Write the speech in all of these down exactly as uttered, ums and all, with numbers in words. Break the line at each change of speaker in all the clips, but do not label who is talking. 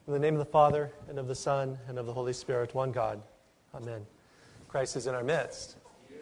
In the name of the Father, and of the Son, and of the Holy Spirit, one God. Amen. Christ is in our midst.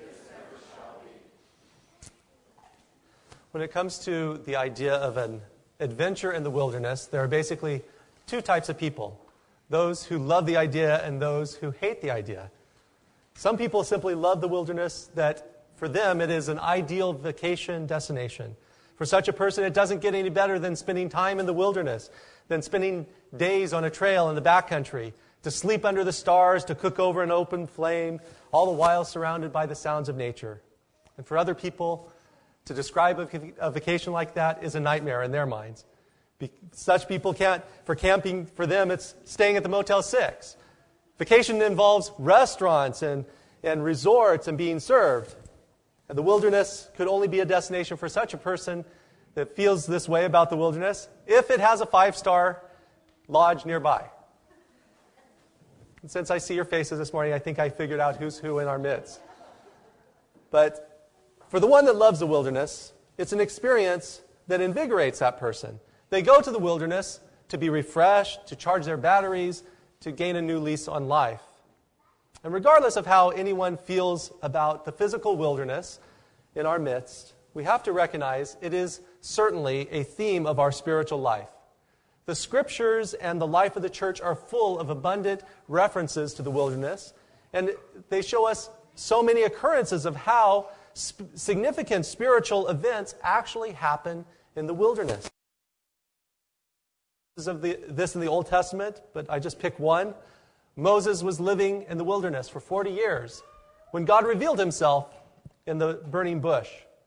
When it comes to the idea of an adventure in the wilderness, there are basically two types of people. Those who love the idea and those who hate the idea. Some people simply love the wilderness, that for them it is an ideal vacation destination. For such a person, it doesn't get any better than spending time in the wilderness, than spending days on a trail in the backcountry, to sleep under the stars, to cook over an open flame, all the while surrounded by the sounds of nature. And for other people, to describe a, a vacation like that is a nightmare in their minds. Be, such people can't, for camping, for them, it's staying at the Motel six. Vacation involves restaurants and, and resorts and being served. And the wilderness could only be a destination for such a person that feels this way about the wilderness if it has a five-star lodge nearby. And since I see your faces this morning, I think I figured out who's who in our midst. But for the one that loves the wilderness, it's an experience that invigorates that person. They go to the wilderness to be refreshed, to charge their batteries, to gain a new lease on life. And regardless of how anyone feels about the physical wilderness in our midst, we have to recognize it is certainly a theme of our spiritual life. The Scriptures and the life of the church are full of abundant references to the wilderness, and they show us so many occurrences of how sp- significant spiritual events actually happen in the wilderness. Of the, this in the Old Testament, but I just pick one. Moses was living in the wilderness for forty years when God revealed himself in the burning bush.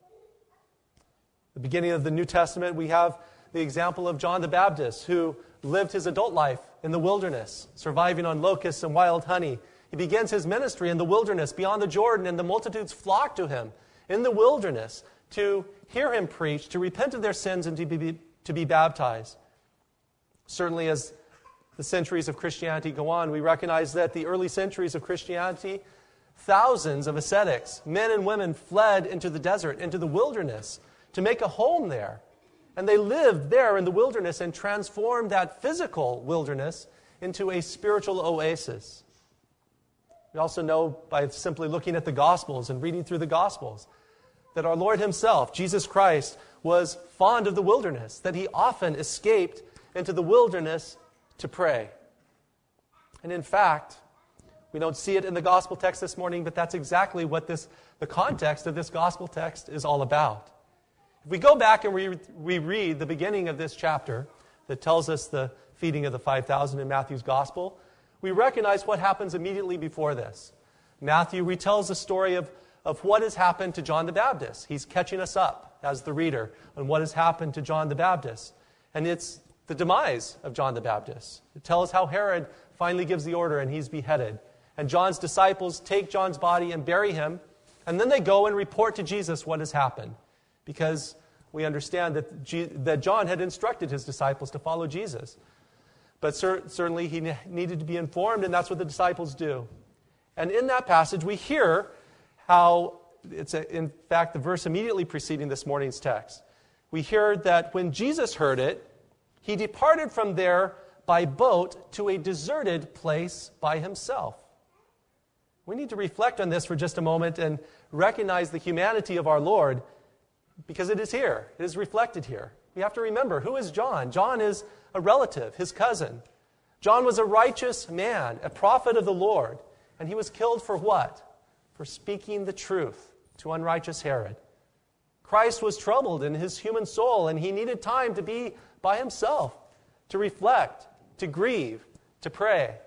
The beginning of the New Testament, we have the example of John the Baptist, who lived his adult life in the wilderness, surviving on locusts and wild honey. He begins his ministry in the wilderness beyond the Jordan, and the multitudes flock to him in the wilderness to hear him preach, to repent of their sins, and to be, to be baptized. Certainly, as the centuries of Christianity go on, we recognize that the early centuries of Christianity, thousands of ascetics, men and women, fled into the desert, into the wilderness, to make a home there. And they lived there in the wilderness and transformed that physical wilderness into a spiritual oasis. We also know by simply looking at the Gospels and reading through the Gospels that our Lord himself, Jesus Christ, was fond of the wilderness, that he often escaped into the wilderness to pray. And in fact, we don't see it in the gospel text this morning, but that's exactly what this, the context of this gospel text is all about. If we go back and we reread the beginning of this chapter that tells us the feeding of the five thousand in Matthew's gospel, we recognize what happens immediately before this. Matthew retells the story of, of what has happened to John the Baptist. He's catching us up as the reader on what has happened to John the Baptist. And it's the demise of John the Baptist. It tells how Herod finally gives the order and he's beheaded. And John's disciples take John's body and bury him, and then they go and report to Jesus what has happened. Because we understand that, G- that John had instructed his disciples to follow Jesus. But cer- certainly he ne- needed to be informed, and that's what the disciples do. And in that passage we hear how, it's a, in fact the verse immediately preceding this morning's text, we hear that when Jesus heard it, he departed from there by boat to a deserted place by himself. We need to reflect on this for just a moment and recognize the humanity of our Lord, because it is here. It is reflected here. We have to remember, who is John? John is a relative, his cousin. John was a righteous man, a prophet of the Lord, and he was killed for what? For speaking the truth to unrighteous Herod. Christ was troubled in his human soul, and he needed time to be by himself, to reflect, to grieve, to pray.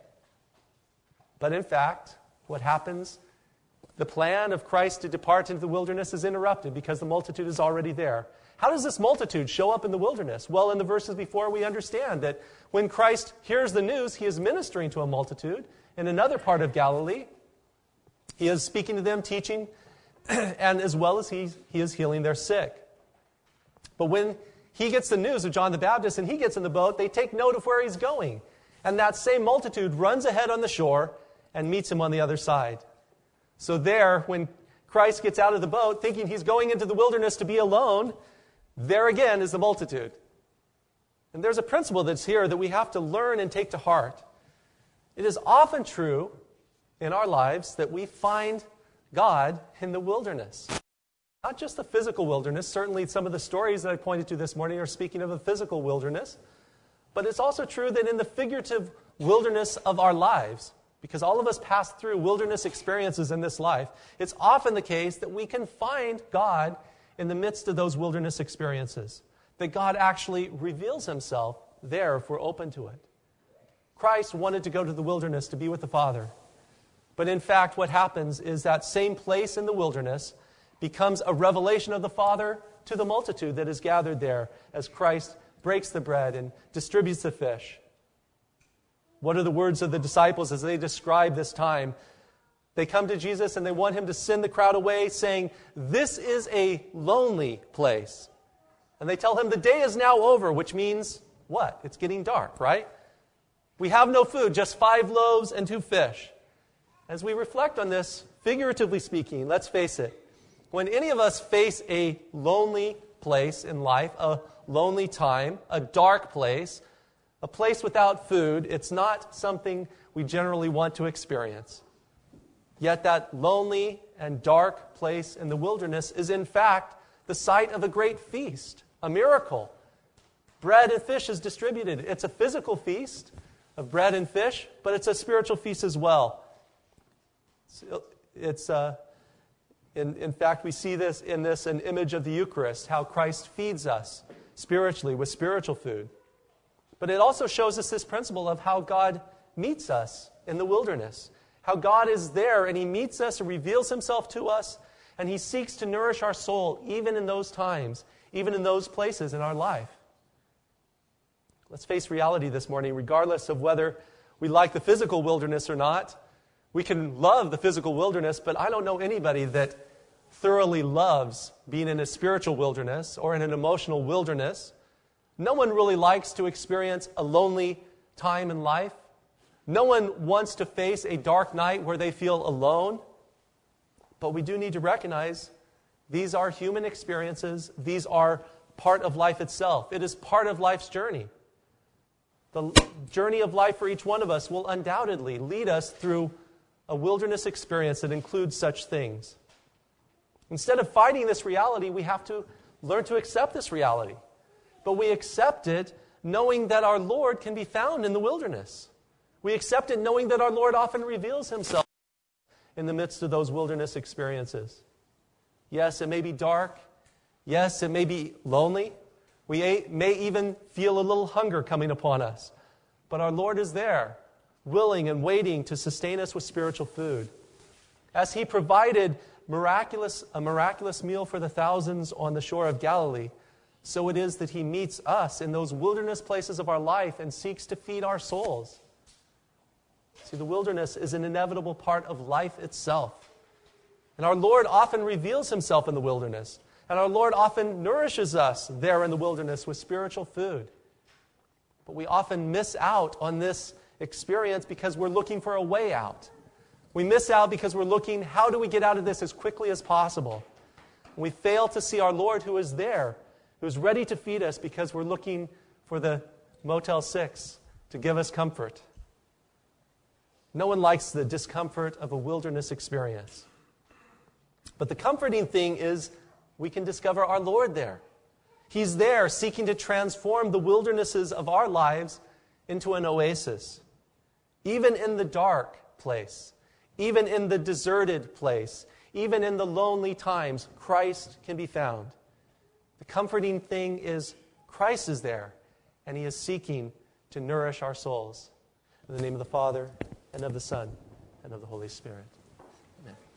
But in fact, what happens? The plan of Christ to depart into the wilderness is interrupted because the multitude is already there. How does this multitude show up in the wilderness? Well, in the verses before, we understand that when Christ hears the news, he is ministering to a multitude in another part of Galilee. He is speaking to them, teaching, and as well as he, he is healing their sick. But when he gets the news of John the Baptist and he gets in the boat, they take note of where he's going. And that same multitude runs ahead on the shore and meets him on the other side. So there, when Christ gets out of the boat, thinking he's going into the wilderness to be alone, there again is the multitude. And there's a principle that's here that we have to learn and take to heart. It is often true in our lives that we find God in the wilderness. Not just the physical wilderness. Certainly some of the stories that I pointed to this morning are speaking of a physical wilderness. But it's also true that in the figurative wilderness of our lives, because all of us pass through wilderness experiences in this life, it's often the case that we can find God in the midst of those wilderness experiences. That God actually reveals himself there if we're open to it. Christ wanted to go to the wilderness to be with the Father. But in fact, what happens is that same place in the wilderness becomes a revelation of the Father to the multitude that is gathered there as Christ breaks the bread and distributes the fish. What are the words of the disciples as they describe this time? They come to Jesus and they want him to send the crowd away, saying, "This is a lonely place." And they tell him the day is now over, which means what? It's getting dark, right? We have no food, just five loaves and two fish. As we reflect on this, figuratively speaking, let's face it, when any of us face a lonely place in life, a lonely time, a dark place, a place without food, it's not something we generally want to experience. Yet that lonely and dark place in the wilderness is in fact the site of a great feast, a miracle. Bread and fish is distributed. It's a physical feast of bread and fish, but it's a spiritual feast as well. It's, uh, in, in fact, we see this in this an image of the Eucharist, how Christ feeds us spiritually with spiritual food. But it also shows us this principle of how God meets us in the wilderness, how God is there and he meets us and reveals himself to us, and he seeks to nourish our soul even in those times, even in those places in our life. Let's face reality this morning, regardless of whether we like the physical wilderness or not. We can love the physical wilderness, but I don't know anybody that thoroughly loves being in a spiritual wilderness or in an emotional wilderness. No one really likes to experience a lonely time in life. No one wants to face a dark night where they feel alone. But we do need to recognize these are human experiences. These are part of life itself. It is part of life's journey. The journey of life for each one of us will undoubtedly lead us through a wilderness experience that includes such things. Instead of fighting this reality, we have to learn to accept this reality. But we accept it knowing that our Lord can be found in the wilderness. We accept it knowing that our Lord often reveals himself in the midst of those wilderness experiences. Yes, it may be dark. Yes, it may be lonely. We may even feel a little hunger coming upon us. But our Lord is there, willing and waiting to sustain us with spiritual food. As he provided miraculous, a miraculous meal for the thousands on the shore of Galilee, so it is that he meets us in those wilderness places of our life and seeks to feed our souls. See, the wilderness is an inevitable part of life itself. And our Lord often reveals himself in the wilderness. And our Lord often nourishes us there in the wilderness with spiritual food. But we often miss out on this experience because we're looking for a way out. We miss out because we're looking, how do we get out of this as quickly as possible? And we fail to see our Lord who is there, who is ready to feed us because we're looking for the Motel six to give us comfort. No one likes the discomfort of a wilderness experience. But the comforting thing is we can discover our Lord there. He's there seeking to transform the wildernesses of our lives into an oasis. Even in the dark place, even in the deserted place, even in the lonely times, Christ can be found. The comforting thing is Christ is there, and he is seeking to nourish our souls. In the name of the Father, and of the Son, and of the Holy Spirit.